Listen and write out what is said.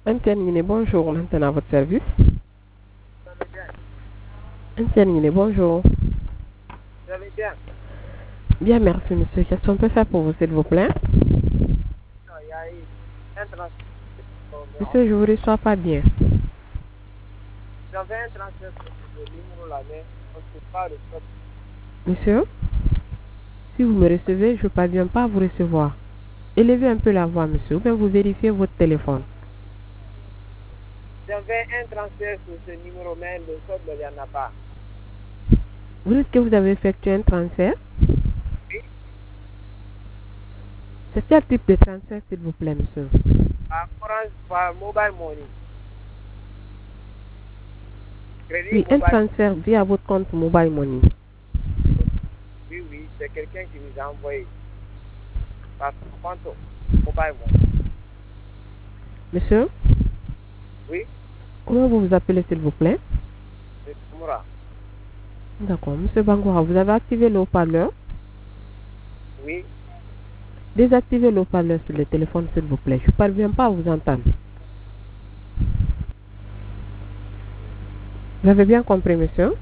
Interminé, bonjour, maintenant à votre service. Vous allez bien? Interminé, bonjour. Vous allez bien? Bien, merci monsieur. Qu'est-ce qu'on peut faire pour vous, s'il vous plaît? Non, il y a eu un transfert. Monsieur, je vous reçois pas bien. J'avais un transfert sur ce numéro-là, mais on ne peut pas le faire. Monsieur, si vous me recevez, je ne parviens pas à vous recevoir. Élevez un peu la voix, monsieur, ou bien vous vérifiez votre téléphone. J'avais un transfert sur ce numéro, mais le code, il n'y en a pas. Vous dites que vous avez effectué un transfert? Oui, C'est quel type de transfert, s'il vous plaît, monsieur? par Orange, par Mobile Money. Crédit Oui, un Mobile. transfert via votre compte Mobile Money. Oui, oui, c'est quelqu'un qui nous a envoyé. Par son compte Mobile Money. Monsieur, Oui, comment vous vous appelez, s'il vous plaît? c'est Moura. D'accord, monsieur Bangoura, vous avez activé le haut-parleur? Oui, Désactivez le haut-parleur sur le téléphone, s'il vous plaît. Je ne parviens pas à vous entendre. Vous avez bien compris, monsieur?